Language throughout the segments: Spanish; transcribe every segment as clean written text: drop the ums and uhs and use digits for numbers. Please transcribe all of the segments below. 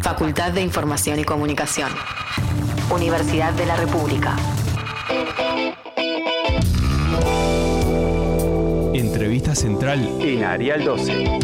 Facultad de Información y Comunicación. Universidad de la República. Entrevista central en Arial 12.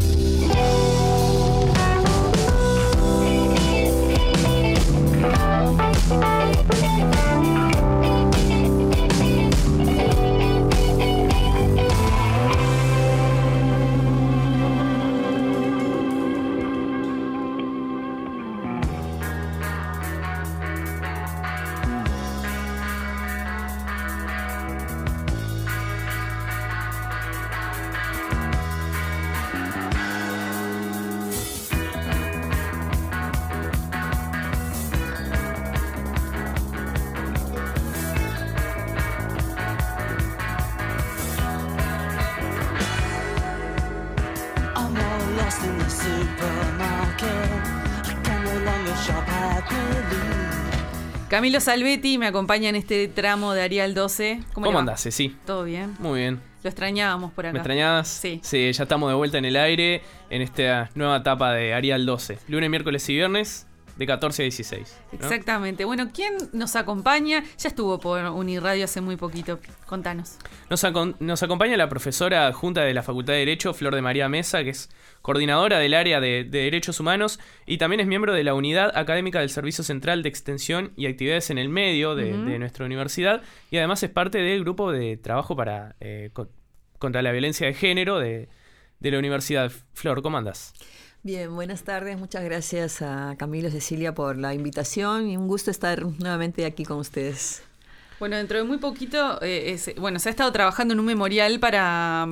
Camilo Salvetti me acompaña en este tramo de Arial 12. ¿Cómo andás, Ceci? ¿Todo bien? Muy bien. Lo extrañábamos por acá. ¿Me extrañabas? Sí. Sí, ya estamos de vuelta en el aire en esta nueva etapa de Arial 12. Lunes, miércoles y viernes de 14 a 16. ¿no? Exactamente. Bueno, ¿quién nos acompaña? Ya estuvo por Uniradio hace muy poquito. Contanos. Nos acompaña la profesora adjunta de la Facultad de Derecho, Flor de María Mesa, que es coordinadora del área de Derechos Humanos y también es miembro de la Unidad Académica del Servicio Central de Extensión y Actividades en el Medio de nuestra universidad y además es parte del grupo de trabajo para contra la violencia de género de la universidad. Flor, ¿cómo andás? Bien, buenas tardes. Muchas gracias a Camilo y Cecilia por la invitación y un gusto estar nuevamente aquí con ustedes. Bueno, dentro de muy poquito, se ha estado trabajando en un memorial para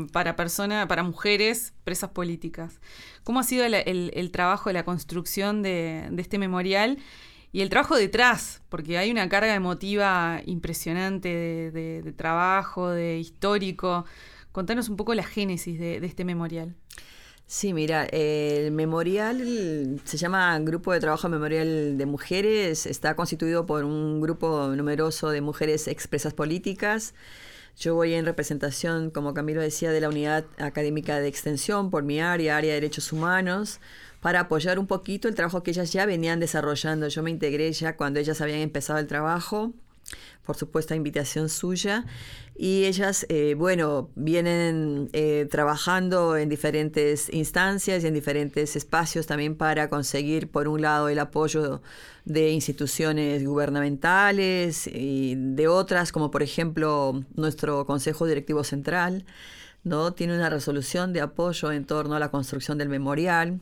mujeres presas políticas. ¿Cómo ha sido el trabajo, la construcción de este memorial y el trabajo detrás? Porque hay una carga emotiva impresionante de trabajo, de histórico. Contanos un poco la génesis de este memorial. Sí, mira, el memorial se llama Grupo de Trabajo Memorial de Mujeres, está constituido por un grupo numeroso de mujeres expresas políticas. Yo voy en representación, como Camilo decía, de la Unidad Académica de Extensión por mi área de Derechos Humanos, para apoyar un poquito el trabajo que ellas ya venían desarrollando. Yo me integré ya cuando ellas habían empezado el trabajo, por supuesto a invitación suya, y ellas, vienen trabajando en diferentes instancias y en diferentes espacios también para conseguir, por un lado, el apoyo de instituciones gubernamentales y de otras, como por ejemplo nuestro Consejo Directivo Central, ¿no? Tiene una resolución de apoyo en torno a la construcción del memorial.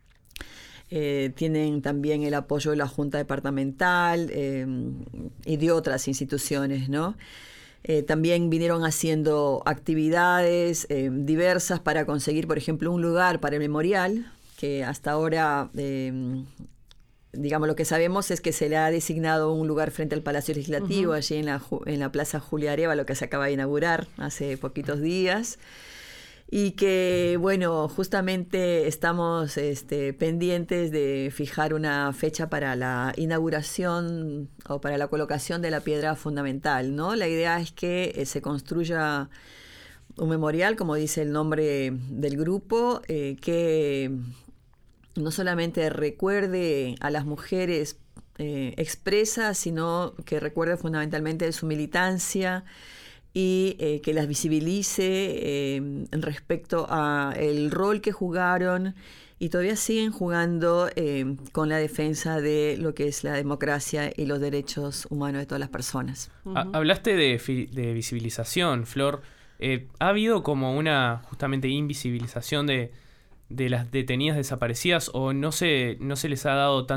Tienen también el apoyo de la Junta Departamental y de otras instituciones, ¿no? También vinieron haciendo actividades diversas para conseguir, por ejemplo, un lugar para el memorial, que hasta ahora, lo que sabemos es que se le ha designado un lugar frente al Palacio Legislativo, allí en la Plaza Julia Arévalo, que se acaba de inaugurar hace poquitos días. Y que, justamente estamos pendientes de fijar una fecha para la inauguración o para la colocación de la piedra fundamental, ¿no? La idea es que se construya un memorial, como dice el nombre del grupo, que no solamente recuerde a las mujeres expresas, sino que recuerde fundamentalmente su militancia y que las visibilice respecto a el rol que jugaron y todavía siguen jugando con la defensa de lo que es la democracia y los derechos humanos de todas las personas. Hablaste de visibilización, Flor. ¿Ha habido como una justamente invisibilización de las detenidas desaparecidas o no se les ha dado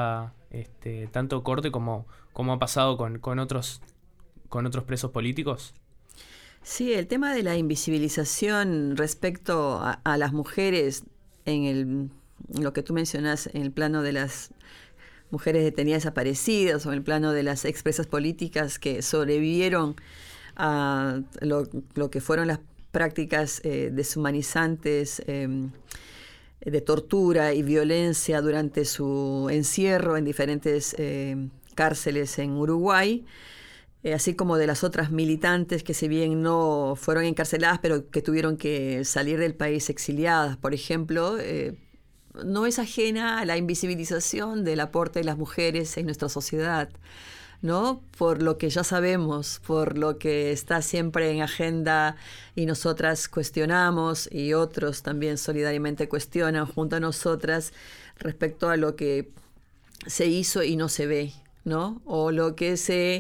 tanto corte como ha pasado con otros presos políticos? Sí, el tema de la invisibilización respecto a las mujeres en lo que tú mencionas en el plano de las mujeres detenidas desaparecidas o en el plano de las expresas políticas que sobrevivieron a lo que fueron las prácticas deshumanizantes de tortura y violencia durante su encierro en diferentes cárceles en Uruguay. Así como de las otras militantes que si bien no fueron encarceladas, pero que tuvieron que salir del país exiliadas. Por ejemplo, no es ajena a la invisibilización del aporte de las mujeres en nuestra sociedad, ¿no? Por lo que ya sabemos, por lo que está siempre en agenda y nosotras cuestionamos y otros también solidariamente cuestionan junto a nosotras respecto a lo que se hizo y no se ve, ¿no? O lo que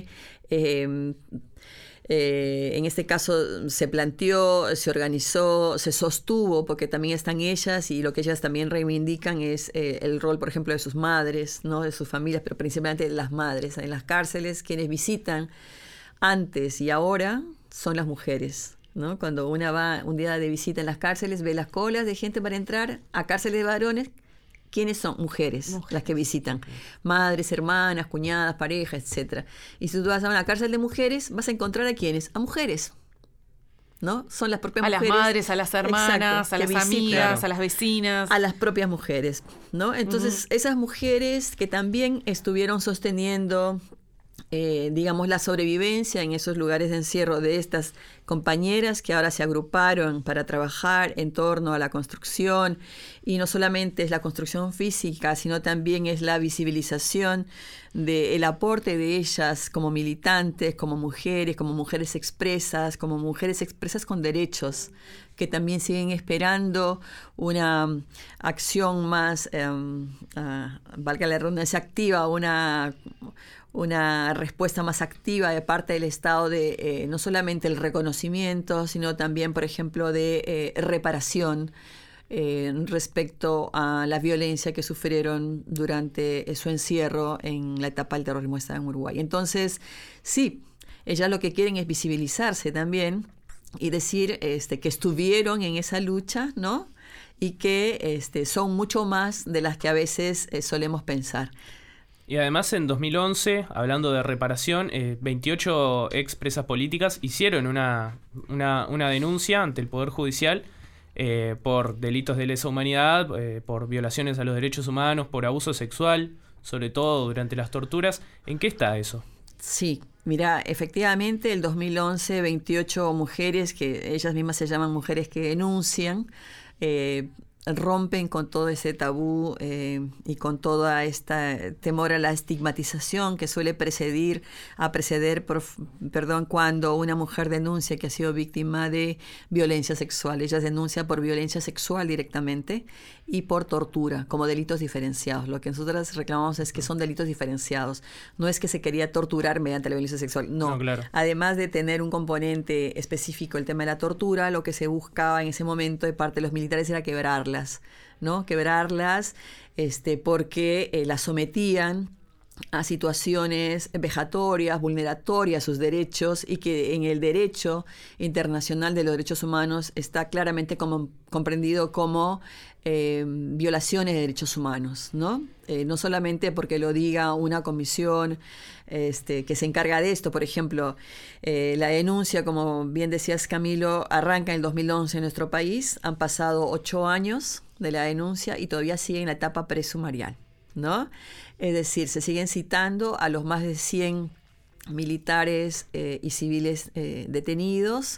en este caso se planteó, se organizó, se sostuvo, porque también están ellas y lo que ellas también reivindican es el rol, por ejemplo, de sus madres, ¿no? De sus familias, pero principalmente de las madres. En las cárceles, quienes visitan antes y ahora son las mujeres, ¿no? Cuando una va un día de visita en las cárceles, ve las colas de gente para entrar a cárceles de varones. ¿Quiénes son? Mujeres las que visitan. Madres, hermanas, cuñadas, parejas, etc. Y si tú vas a una cárcel de mujeres, vas a encontrar a ¿quiénes? A mujeres, ¿no? Son las propias mujeres. A las madres, a las hermanas, a las amigas, a las vecinas. A las propias mujeres, ¿no? Entonces, esas mujeres que también estuvieron sosteniendo, digamos, la sobrevivencia en esos lugares de encierro de estas compañeras que ahora se agruparon para trabajar en torno a la construcción, y no solamente es la construcción física, sino también es la visibilización del aporte de ellas como militantes, como mujeres expresas con derechos, que también siguen esperando una acción más, valga la redundancia, activa, una respuesta más activa de parte del Estado de no solamente el reconocimiento, sino también, por ejemplo, de reparación respecto a la violencia que sufrieron durante su encierro en la etapa del terrorismo de Estado en Uruguay. Entonces, sí, ellas lo que quieren es visibilizarse también y decir que estuvieron en esa lucha, ¿no? Y que son mucho más de las que a veces solemos pensar. Y además en 2011, hablando de reparación, 28 expresas políticas hicieron una denuncia ante el Poder Judicial por delitos de lesa humanidad, por violaciones a los derechos humanos, por abuso sexual, sobre todo durante las torturas. ¿En qué está eso? Sí, mira, efectivamente, el 2011, 28 mujeres, que ellas mismas se llaman mujeres que denuncian, rompen con todo ese tabú y con toda esta temor a la estigmatización que suele preceder cuando una mujer denuncia que ha sido víctima de violencia sexual. Ella denuncia por violencia sexual directamente y por tortura, como delitos diferenciados. Lo que nosotros reclamamos es que son delitos diferenciados. No es que se quería torturar mediante la violencia sexual, no. Claro. Además de tener un componente específico, el tema de la tortura, lo que se buscaba en ese momento de parte de los militares era quebrarlas, ¿no? Quebrarlas porque las sometían a situaciones vejatorias, vulneratorias a sus derechos, y que en el derecho internacional de los derechos humanos está claramente comprendido como violaciones de derechos humanos, ¿no? No solamente porque lo diga una comisión que se encarga de esto. Por ejemplo, la denuncia, como bien decías, Camilo, arranca en el 2011 en nuestro país. Han pasado 8 años de la denuncia y todavía sigue en la etapa presumarial, ¿no? Es decir, se siguen citando a los más de 100 militares y civiles denunciados,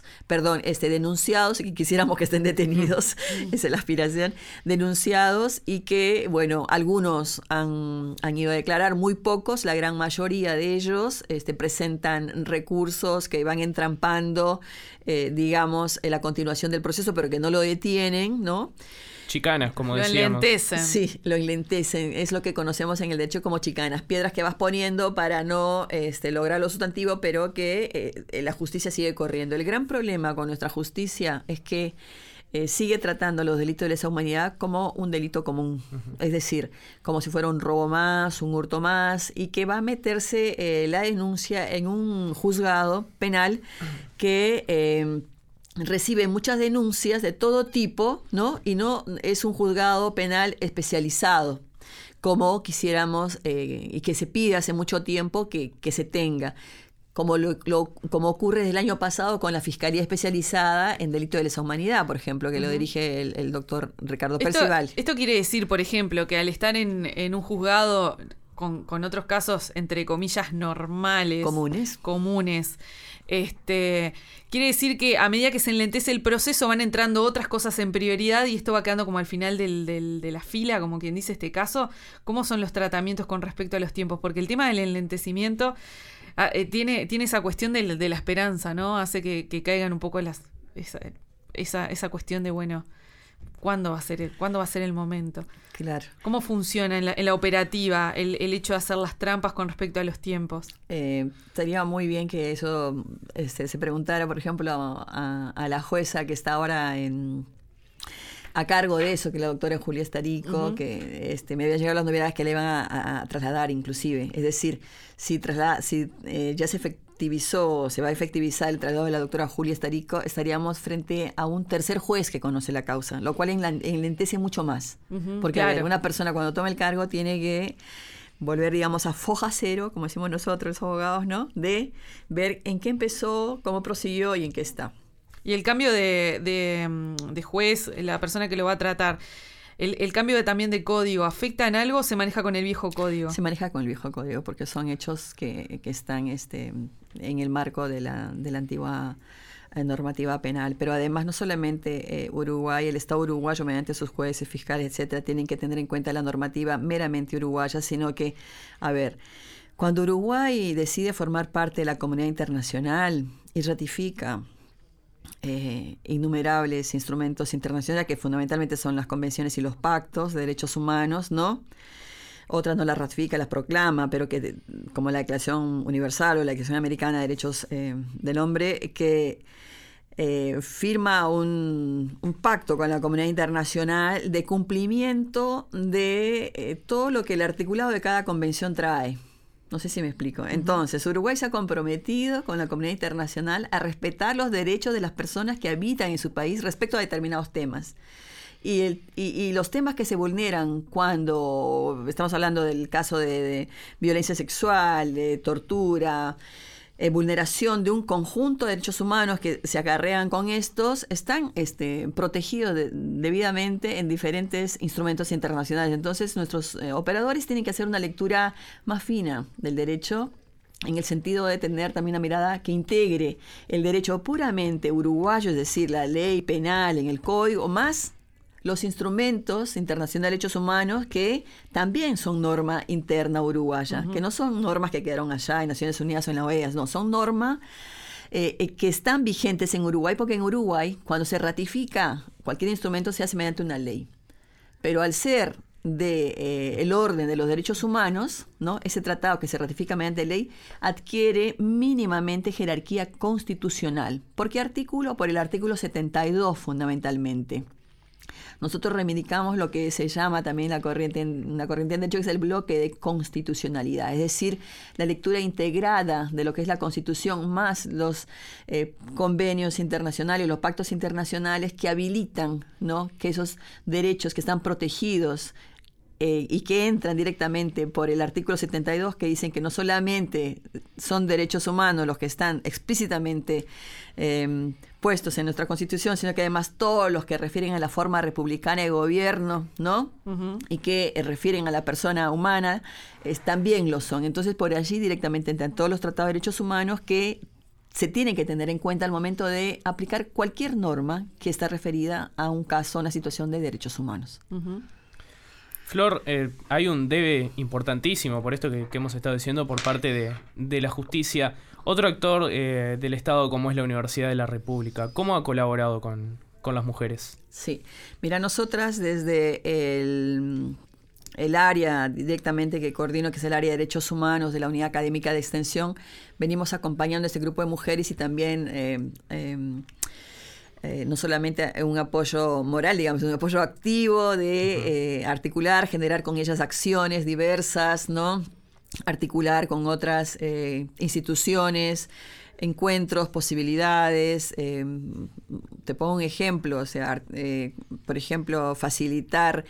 y quisiéramos que estén detenidos, esa es la aspiración, denunciados, y que, bueno, algunos han ido a declarar, muy pocos, la gran mayoría de ellos presentan recursos que van entrampando, digamos, la continuación del proceso, pero que no lo detienen, ¿no? Chicanas, como decíamos. Lo enlentecen. Sí, lo enlentecen. Es lo que conocemos en el derecho como chicanas. Piedras que vas poniendo para no lograr lo sustantivo, pero que la justicia sigue corriendo. El gran problema con nuestra justicia es que sigue tratando los delitos de lesa humanidad como un delito común. Uh-huh. Es decir, como si fuera un robo más, un hurto más, y que va a meterse la denuncia en un juzgado penal que recibe muchas denuncias de todo tipo, ¿no? Y no es un juzgado penal especializado, como quisiéramos y que se pide hace mucho tiempo que se tenga, como ocurre desde el año pasado con la Fiscalía Especializada en Delito de Lesa Humanidad, por ejemplo, que lo dirige el doctor Ricardo Percival. Esto quiere decir, por ejemplo, que al estar en un juzgado con otros casos, entre comillas, normales. Comunes. Quiere decir que a medida que se enlentece el proceso van entrando otras cosas en prioridad y esto va quedando como al final de la fila, como quien dice este caso. ¿Cómo son los tratamientos con respecto a los tiempos? Porque el tema del enlentecimiento tiene esa cuestión de la esperanza, ¿no? Hace que caigan un poco esa cuestión de, bueno, ¿cuándo va a ser el momento? Claro. ¿Cómo funciona en la operativa el hecho de hacer las trampas con respecto a los tiempos? Estaría muy bien que eso se preguntara, por ejemplo, a la jueza que está ahora a cargo de eso, que es la doctora Julia Estarico, que me había llegado las novedades que le iban a trasladar inclusive. Es decir, si ya se va a efectivizar el traslado de la doctora Julia Estarico, estaríamos frente a un tercer juez que conoce la causa, lo cual enlentece mucho más. Porque claro. a ver, una persona cuando toma el cargo tiene que volver, digamos, a foja cero, como decimos nosotros los abogados, ¿no? De ver en qué empezó, cómo prosiguió y en qué está. Y el cambio de juez, la persona que lo va a tratar, el cambio también de código, ¿afecta en algo o se maneja con el viejo código? Se maneja con el viejo código porque son hechos que están en el marco de la antigua normativa penal. Pero además no solamente Uruguay, el Estado uruguayo mediante sus jueces, fiscales, etcétera, tienen que tener en cuenta la normativa meramente uruguaya, sino que, a ver, cuando Uruguay decide formar parte de la comunidad internacional y ratifica innumerables instrumentos internacionales que fundamentalmente son las convenciones y los pactos de derechos humanos, ¿no? Otras no las ratifica, las proclama, pero que como la Declaración Universal o la Declaración Americana de Derechos del Hombre, que firma un pacto con la comunidad internacional de cumplimiento de todo lo que el articulado de cada convención trae. No sé si me explico. Entonces, Uruguay se ha comprometido con la comunidad internacional a respetar los derechos de las personas que habitan en su país respecto a determinados temas. Y los temas que se vulneran cuando estamos hablando del caso de violencia sexual, de tortura, vulneración de un conjunto de derechos humanos que se acarrean con estos, están protegidos debidamente en diferentes instrumentos internacionales. Entonces, nuestros operadores tienen que hacer una lectura más fina del derecho, en el sentido de tener también una mirada que integre el derecho puramente uruguayo, es decir, la ley penal en el código, más los instrumentos internacionales de derechos humanos que también son norma interna uruguaya, que no son normas que quedaron allá en Naciones Unidas o en la OEA, no, son normas que están vigentes en Uruguay, porque en Uruguay, cuando se ratifica cualquier instrumento, se hace mediante una ley. Pero al ser el orden de los derechos humanos, ¿no? Ese tratado que se ratifica mediante ley adquiere mínimamente jerarquía constitucional. ¿Por qué artículo? Por el artículo 72 fundamentalmente. Nosotros reivindicamos lo que se llama también una corriente en derecho, que es el bloque de constitucionalidad, es decir, la lectura integrada de lo que es la Constitución más los convenios internacionales, los pactos internacionales que habilitan, ¿no?, que esos derechos que están protegidos y que entran directamente por el artículo 72, que dicen que no solamente son derechos humanos los que están explícitamente puestos en nuestra Constitución, sino que además todos los que refieren a la forma republicana de gobierno, ¿no? Y que refieren a la persona humana, también lo son. Entonces, por allí directamente entran todos los tratados de derechos humanos que se tienen que tener en cuenta al momento de aplicar cualquier norma que está referida a un caso, a una situación de derechos humanos. Flor, hay un debe importantísimo por esto que hemos estado diciendo por parte de la justicia. Otro actor del Estado como es la Universidad de la República, ¿cómo ha colaborado con las mujeres? Sí, mira, nosotras desde el área directamente que coordino, que es el área de Derechos Humanos de la Unidad Académica de Extensión, venimos acompañando a este grupo de mujeres y también no solamente un apoyo moral, digamos, un apoyo activo de articular, generar con ellas acciones diversas, ¿no? Articular con otras instituciones, encuentros, posibilidades. Te pongo un ejemplo, o sea, por ejemplo, facilitar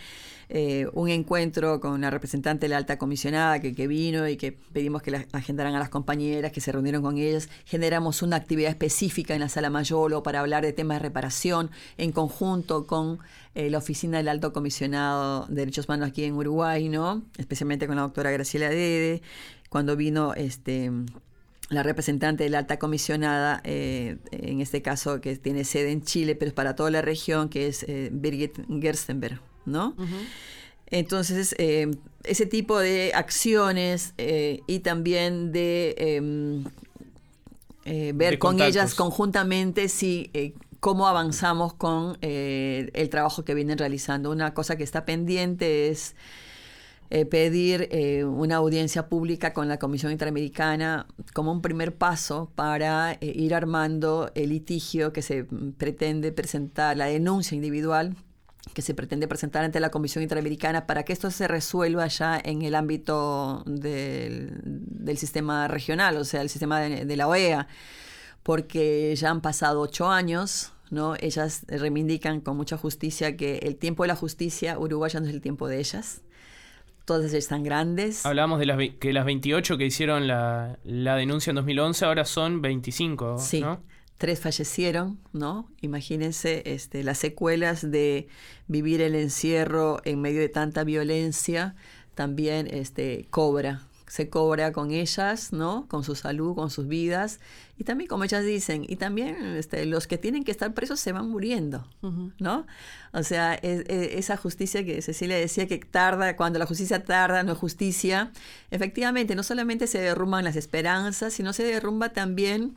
un encuentro con la representante de la alta comisionada que vino y que pedimos que la agendaran a las compañeras, que se reunieron con ellas. Generamos una actividad específica en la Sala Mayolo para hablar de temas de reparación en conjunto con la oficina del alto comisionado de Derechos Humanos aquí en Uruguay, ¿no? Especialmente con la doctora Graciela Dede. Cuando vino la representante de la alta comisionada, en este caso que tiene sede en Chile, pero es para toda la región, que es Birgit Gerstenberg, ¿no? Uh-huh. Entonces, ese tipo de acciones y también de ver con ellas conjuntamente cómo avanzamos con el trabajo que vienen realizando. Una cosa que está pendiente es pedir una audiencia pública con la Comisión Interamericana como un primer paso para ir armando el litigio que se pretende presentar, la denuncia individual que se pretende presentar ante la Comisión Interamericana para que esto se resuelva ya en el ámbito del sistema regional, o sea, el sistema de la OEA, porque ya han pasado 8 años, ¿no? Ellas reivindican con mucha justicia que el tiempo de la justicia uruguaya no es el tiempo de ellas. Todas están grandes. Hablábamos de que las 28 que hicieron la denuncia en 2011 ahora son 25, sí, ¿no? 3 fallecieron, ¿no? Imagínense las secuelas de vivir el encierro en medio de tanta violencia. También se cobra con ellas, ¿no? Con su salud, con sus vidas. Y también, como ellas dicen, y también los que tienen que estar presos se van muriendo, uh-huh, ¿no? O sea, esa justicia que Cecilia decía que tarda, cuando la justicia tarda, no es justicia. Efectivamente, no solamente se derrumban las esperanzas, sino se derrumba también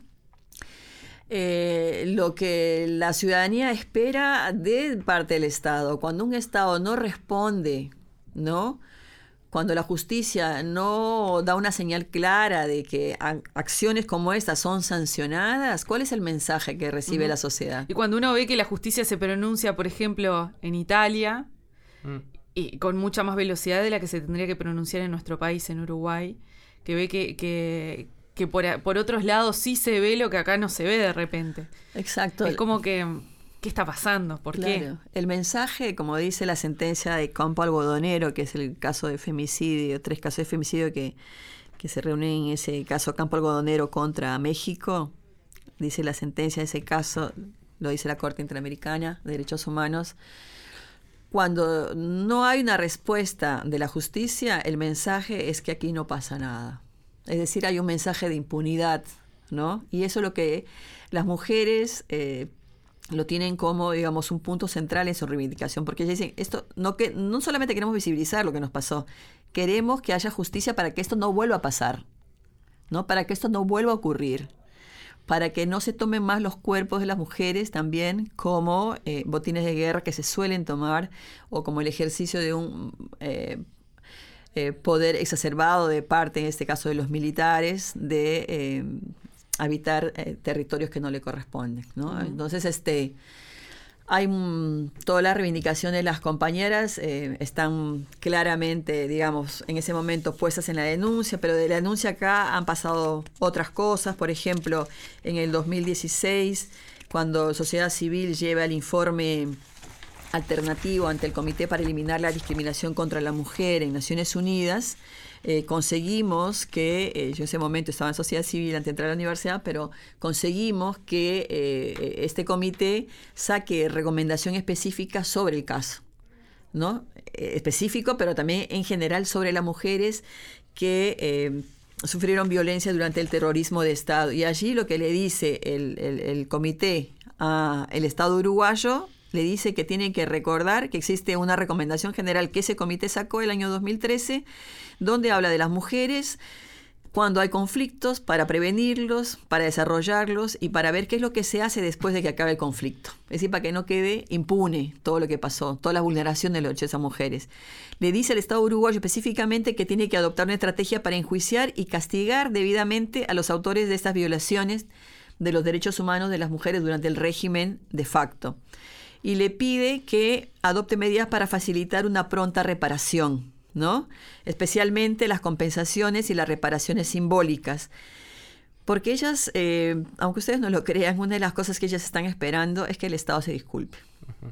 lo que la ciudadanía espera de parte del Estado. Cuando un Estado no responde, ¿no? Cuando la justicia no da una señal clara de que acciones como estas son sancionadas, ¿cuál es el mensaje que recibe la sociedad? Y cuando uno ve que la justicia se pronuncia, por ejemplo, en Italia, y con mucha más velocidad de la que se tendría que pronunciar en nuestro país, en Uruguay, que ve que por otros lados sí se ve lo que acá no se ve de repente. Exacto. Es como que... ¿Qué está pasando? ¿Por qué? El mensaje, como dice la sentencia de Campo Algodonero, que es el caso de femicidio, 3 casos de femicidio que se reúnen en ese caso Campo Algodonero contra México, dice la sentencia de ese caso, lo dice la Corte Interamericana de Derechos Humanos. Cuando no hay una respuesta de la justicia, el mensaje es que aquí no pasa nada. Es decir, hay un mensaje de impunidad, ¿no? Y eso es lo que las mujeres lo tienen como, digamos, un punto central en su reivindicación, porque ellas dicen, no solamente queremos visibilizar lo que nos pasó, queremos que haya justicia para que esto no vuelva a pasar, ¿no? Para que esto no vuelva a ocurrir, para que no se tomen más los cuerpos de las mujeres también como botines de guerra que se suelen tomar, o como el ejercicio de un poder exacerbado de parte, en este caso de los militares, de habitar territorios que no le corresponden, ¿no? Uh-huh. Entonces, hay todas las reivindicaciones de las compañeras están claramente, digamos, en ese momento puestas en la denuncia, pero de la denuncia acá han pasado otras cosas. Por ejemplo, en el 2016, cuando Sociedad Civil lleva el informe alternativo ante el Comité para Eliminar la Discriminación contra la Mujer en Naciones Unidas, conseguimos que, yo en ese momento estaba en Sociedad Civil antes de entrar a la universidad, pero conseguimos que este comité saque recomendación específica sobre el caso, ¿no? Específico, pero también en general sobre las mujeres que sufrieron violencia durante el terrorismo de Estado. Y allí lo que le dice el comité al Estado uruguayo, le dice que tiene que recordar que existe una recomendación general que ese comité sacó el año 2013, donde habla de las mujeres cuando hay conflictos, para prevenirlos, para desarrollarlos y para ver qué es lo que se hace después de que acabe el conflicto. Es decir, para que no quede impune todo lo que pasó, toda la vulneración de los derechos de esas mujeres. Le dice al Estado uruguayo específicamente que tiene que adoptar una estrategia para enjuiciar y castigar debidamente a los autores de estas violaciones de los derechos humanos de las mujeres durante el régimen de facto. Y le pide que adopte medidas para facilitar una pronta reparación, ¿no? Especialmente las compensaciones y las reparaciones simbólicas. Porque ellas, aunque ustedes no lo crean, una de las cosas que ellas están esperando es que el Estado se disculpe. Uh-huh.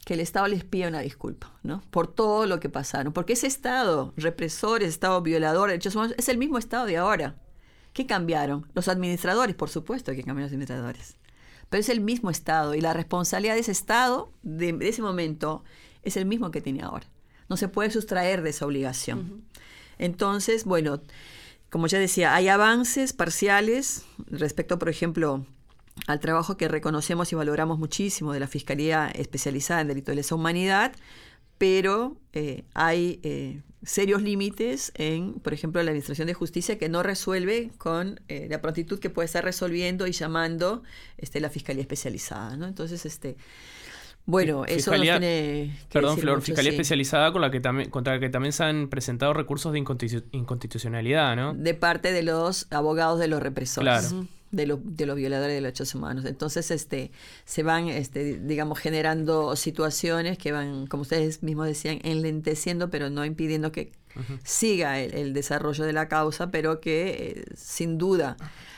que el Estado les pida una disculpa, ¿no? Por todo lo que pasaron. Porque ese Estado represor, ese Estado violador de derechos humanos, es el mismo Estado de ahora. ¿Qué cambiaron? Los administradores, por supuesto que cambiaron los administradores. Pero es el mismo Estado y la responsabilidad de ese Estado, de ese momento, es el mismo que tiene ahora. No se puede sustraer de esa obligación. Uh-huh. Entonces, bueno, como ya decía, hay avances parciales respecto, por ejemplo, al trabajo que reconocemos y valoramos muchísimo de la Fiscalía Especializada en Delitos de Lesa Humanidad, pero hay serios límites en, por ejemplo, la Administración de Justicia que no resuelve con la prontitud que puede estar resolviendo y llamando la Fiscalía Especializada, ¿no? Entonces, bueno, eso nos tiene que Perdón, decir Flor, mucho, Fiscalía sí. Especializada contra la que también se han presentado recursos de inconstitucionalidad, ¿no? De parte de los abogados de los represores. Claro. De los violadores de derechos humanos. Entonces, se van, digamos, generando situaciones que van, como ustedes mismos decían, enlenteciendo, pero no impidiendo que uh-huh. siga el desarrollo de la causa, pero que, sin duda,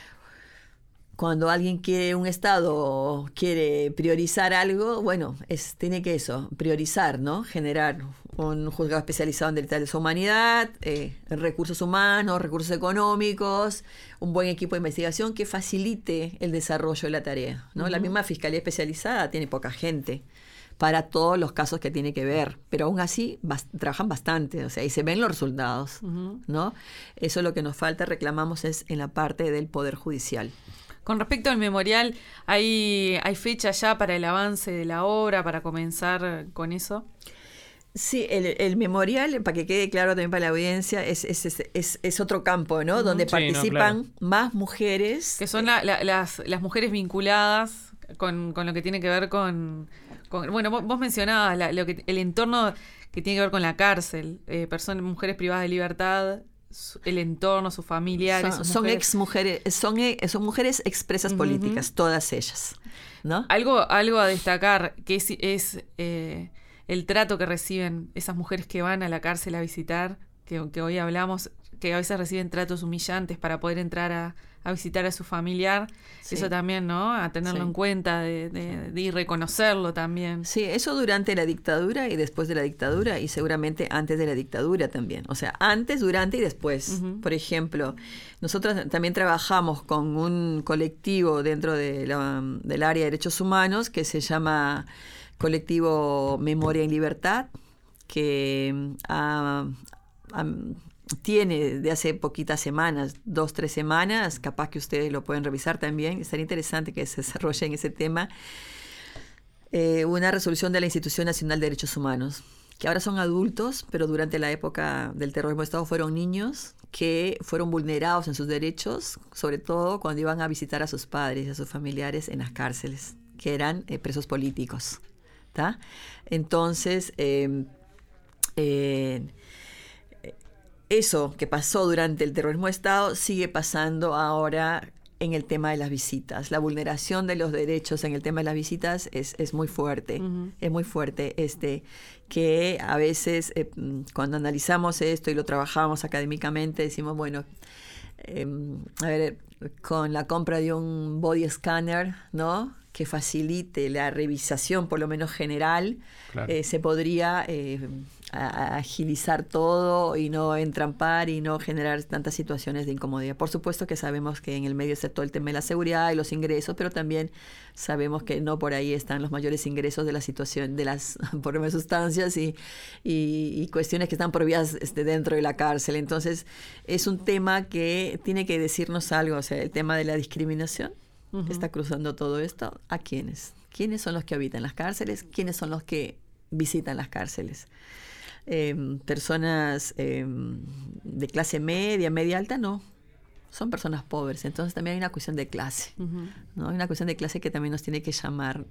cuando alguien quiere, un Estado quiere priorizar algo, bueno, tiene que priorizar, ¿no? Generar un juzgado especializado en delitos de lesa humanidad, recursos humanos, recursos económicos, un buen equipo de investigación que facilite el desarrollo de la tarea, ¿no? Uh-huh. La misma Fiscalía Especializada tiene poca gente para todos los casos que tiene que ver, pero aún así trabajan bastante, o sea, y se ven los resultados, uh-huh. ¿no? Eso es lo que nos falta, reclamamos, es en la parte del Poder Judicial. Con respecto al memorial, ¿hay fecha ya para el avance de la obra, para comenzar con eso? Sí, el memorial, para que quede claro también para la audiencia, es otro campo, ¿no? Donde participan más mujeres. Que son las mujeres vinculadas con lo que tiene que ver con bueno, vos mencionabas el entorno que tiene que ver con la cárcel, mujeres privadas de libertad, el entorno, sus familiares. Son ex-mujeres, son mujeres expresas uh-huh. políticas, todas ellas, ¿no? Algo a destacar, que es el trato que reciben esas mujeres que van a la cárcel a visitar, que hoy hablamos, que a veces reciben tratos humillantes para poder entrar a visitar a su familiar. Sí. Eso también, ¿no? A tenerlo sí. en cuenta de reconocerlo también. Sí, eso durante la dictadura y después de la dictadura y seguramente antes de la dictadura también. O sea, antes, durante y después. Uh-huh. Por ejemplo, nosotros también trabajamos con un colectivo dentro del área de derechos humanos que se llama Colectivo Memoria en Libertad, que tiene de hace poquitas semanas, 2-3 semanas, capaz que ustedes lo pueden revisar también, estaría interesante que se desarrolle en ese tema, una resolución de la Institución Nacional de Derechos Humanos, que ahora son adultos, pero durante la época del terrorismo de Estado fueron niños que fueron vulnerados en sus derechos, sobre todo cuando iban a visitar a sus padres y a sus familiares en las cárceles, que eran presos políticos, ¿tá? Entonces, eso que pasó durante el terrorismo de Estado sigue pasando ahora en el tema de las visitas. La vulneración de los derechos en el tema de las visitas es muy fuerte. Uh-huh. Es muy fuerte. Que a veces cuando analizamos esto y lo trabajamos académicamente decimos, bueno, a ver, con la compra de un body scanner, ¿no?, que facilite la revisación, por lo menos general, claro. Se podría agilizar todo y no entrampar y no generar tantas situaciones de incomodidad. Por supuesto que sabemos que en el medio está todo el tema de la seguridad y los ingresos, pero también sabemos que no por ahí están los mayores ingresos de la situación de las por sustancias y cuestiones que están prohibidas dentro de la cárcel. Entonces, es un tema que tiene que decirnos algo, o sea, el tema de la discriminación. Uh-huh. Está cruzando todo esto. ¿A quiénes? ¿Quiénes son los que habitan las cárceles? ¿Quiénes son los que visitan las cárceles? Personas de clase media, media alta, no. Son personas pobres. Entonces también hay una cuestión de clase, uh-huh. ¿no? Hay una cuestión de clase que también nos tiene que llamar,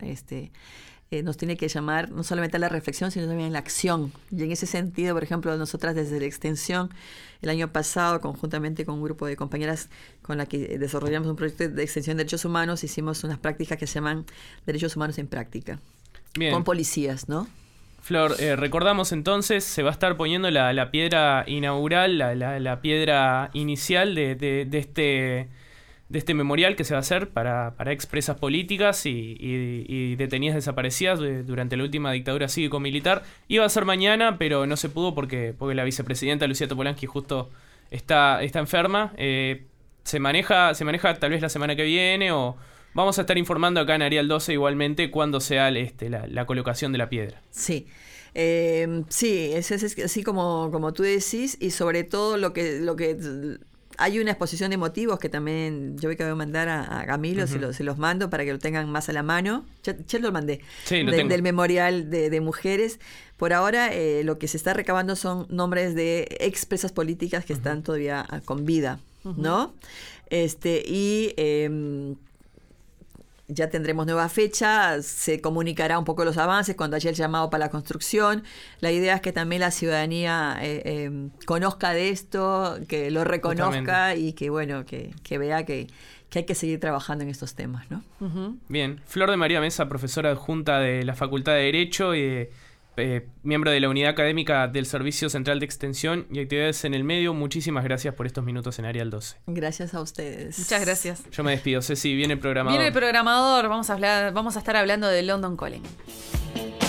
no solamente a la reflexión, sino también a la acción. Y en ese sentido, por ejemplo, nosotras desde la Extensión, el año pasado, conjuntamente con un grupo de compañeras con la que desarrollamos un proyecto de extensión de derechos humanos, hicimos unas prácticas que se llaman Derechos Humanos en Práctica. Bien. Con policías, ¿no? Flor, recordamos entonces, se va a estar poniendo la piedra inaugural, la piedra inicial de este memorial que se va a hacer para expresas políticas y detenidas desaparecidas durante la última dictadura cívico-militar. Iba a ser mañana, pero no se pudo porque la vicepresidenta Lucía Topolansky justo está enferma. Se maneja tal vez la semana que viene, o vamos a estar informando acá en Arial 12 igualmente cuando sea la colocación de la piedra. Sí. Sí, es así como tú decís, y sobre todo lo que hay una exposición de motivos que también yo voy a mandar a Camilo, se los mando para que lo tengan más a la mano. Ya lo mandé. Sí, del memorial de mujeres. Por ahora lo que se está recabando son nombres de expresas políticas que están todavía con vida, ¿no? Ya tendremos nueva fecha, se comunicará un poco los avances cuando haya el llamado para la construcción. La idea es que también la ciudadanía conozca de esto, que lo reconozca. Totalmente. Y que bueno, que vea que hay que seguir trabajando en estos temas, ¿no? Bien, Flor de María Mesa, profesora adjunta de la Facultad de Derecho y miembro de la Unidad Académica del Servicio Central de Extensión y Actividades en el Medio. Muchísimas gracias por estos minutos en Arial 12. Gracias a ustedes. Muchas gracias. Yo me despido. Ceci, viene el programador. Viene el programador. Vamos a estar hablando de London Calling.